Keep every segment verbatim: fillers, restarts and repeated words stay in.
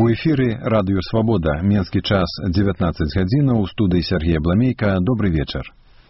У эфіры радыё Свабода. Менскі час дзевятнаццаць гадзінаў. У студыі Сергей Бламейка. Добрый вечар.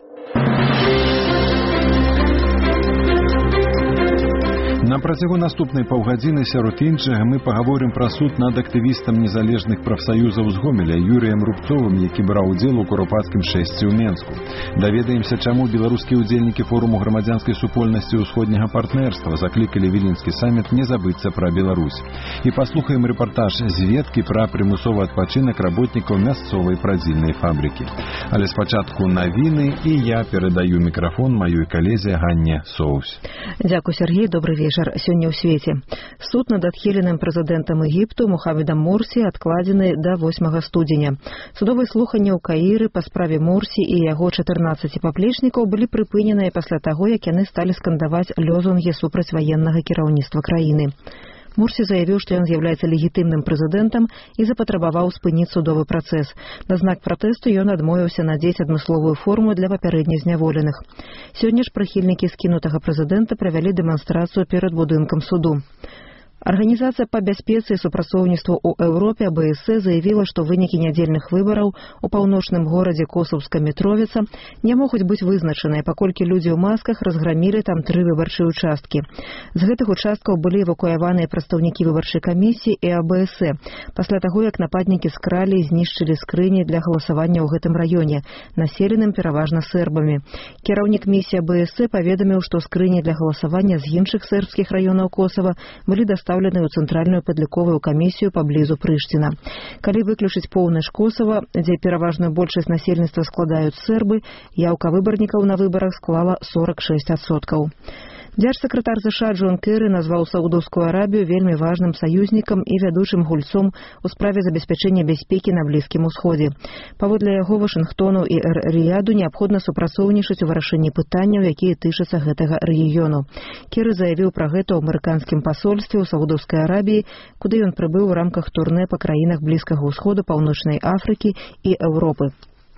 На працягу наступнай паўгадзіны сярод іншага мы пагаворым пра суд над актывістам незалежных прафсаюзаў з Гомеля Юрыем Рубцовым, які браў удзел у куропаткім шэсці ў Менску. Даведаемся, чаму беларускія ўдзельнікі форуму грамадзянскай супольнасці ўсходняга партнерства заклікалі віленскі саміт не забыцца пра Беларусь. І паслухаем рэпартаж зведкі пра прымусовы адпачынак работнікаў мясцовай прадзільнай фабрыкі. Але спачатку навіны, і я перадаю мікрафон маёй калезе Ганне Соус. Дзякуй, Сергей, добрый вечар. Сёння ў свеце. Суд над адхіленым прэзідэнтам Егіпту Мухаммедам Мурсі адкладзены да восьмага студзеня. Судовыя слуханні ў Каіры па справе Мурсі і яго чатырнаццаці паплечнікаў былі прыпыненыя пасля таго, як яны сталі скандаваць лёзунгі супраць ваеннага кіраўніцтва краіны. Мурсі заявіў, што ён з'яўляецца легітымным прэзідэнтам і запатрабаваў спыніць судовы працэс. На знак пратэсту ён адмовіўся надзець адмысловую форму для папярэдне зняволеных. Сёння ж прыхільнікі скінутага прэзідэнта правялі дэманстрацыю перад будынкам суду. Арганізацыя па бяспецы і супрацоўніцтву ў Еўропе А Б С заявіла, што вынікі нядзельных выбараў у паўночным горадзе Косаўска Мітровіца не могуць быць вызначаныя, паколькі людзі ў масках разграмілі там тры выбарчыя участкі. З гэтых участкаў былі эвакуяваныя прадстаўнікі выбарчай камісіі і А Б С пасля таго, як нападнікі скралі і знішчылі скрыні для галасавання ў гэтым раёне, населеным пераважна сербамі. Кіраўнік місіі А Б С паведаміў, што скрыні для галасавання з іншых сербскіх раёнаў Косава былі даставлены ў цэнтральную падліковую камісію паблізу Прыштына. Калі выключыць поўнач Косава, дзе пераважную большасць насельніцтва складаюць сербы, яўка выбарнікаў на выбарах склала сорок шэсць адсоткаў. Дзяржсакратар ЗША Джон Кэры назваў Саудаўскую Арабію вельмі важным саюзнікам і вядучым гульцом у справе забеспячэння бяспекі на Блізкім Усходзе. Паводле яго, Вашынгтону і Эр-Рыяду неабходна супрацоўнічаць у вырашэнні пытанняў, якія тычацца гэтага рэгіёну. Кэры заявіў пра гэта ў амерыканскім пасольстве ў Саудаўскай Арабіі, куды ён прыбыў у рамках турнэ па краінах Блізкага Ўсходу, Паўночнай Афрыкі і Еўропы.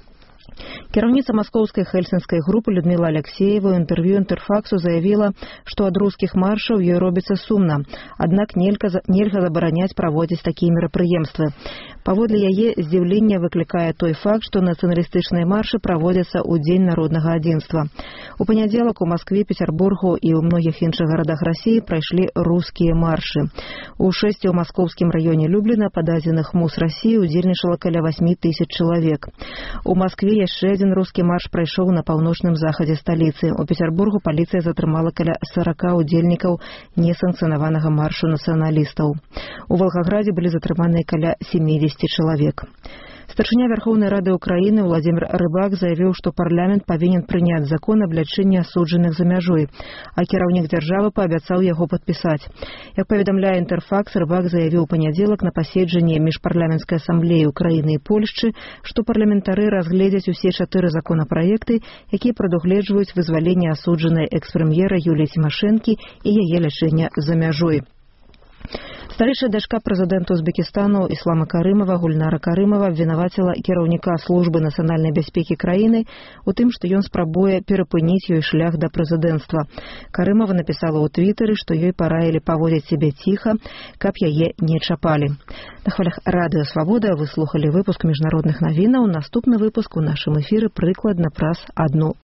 Кіраўніца маскоўскай хельсінскай групы Людміла Аляксеева ў інтэрв'ю Інтэрфаксу заявіла, што ад рускіх маршаў ёй робіцца сумна, аднак нельга, нельга забараняць праводзіць такія мерапрыемствы. Паводле яе здзіўлення выклікае той факт, што нацыяналістычныя маршы праводзяцца ў Дзень народнага адзінства. У панядзелак у Маскве, Пецярбургу і ў многіх іншых гарадах Расіі прайшлі рускія маршы. У шэсці ў маскоўскім раёне Любліна па дадзеных МУС Расіі удзельнічала каля восьмі тысяч чалавек. У Маскве яшчэ адзін рускі марш прайшоў на паўночным захадзе сталіцы. У Пецярбургу паліцыя затрымала каля сарака удзельнікаў несанкцыянаванага маршу нацыяналістаў. У Валгаградзе былі затрыманыя каля сямдзесят чалавек. Старшыня Вярхоўнай Рады Ўкраіны Владзімір Рыбак заявіў, што парламент павінен прыняць закон аб лячэнні асуджаных за мяжой, а кіраўнік дзяржавы паабяцаў яго падпісаць. Як паведамляе Інтэрфакс, Рыбак заявіў у панядзелак на паседжанні міжпарламенцкай асамблеі Ўкраіны і Польшчы, што парламентары разгледзяць усе чатыры законапраекты, якія прадугледжваюць вызваленне асуджанай экс-прэм'ера Юліі Цімашэнкі і яе лячэння за мяжой. Старэйшая дачка прэзідэнта Узбекістану Іслама Карымова Гульнара Карымова абвінаваціла кіраўніка службы нацыянальнай бяспекі краіны у тым, што ён спрабуе перапыніць ёй шлях да прэзідэнцтва. Карымова напісала ў твітары, што ёй параілі паводзіць сябе ціха, каб яе не чапалі. На хвалях радыё Свабода вы слухалі выпуск міжнародных навінаў. Наступны выпуск у нашым эфіры прыкладна праз адну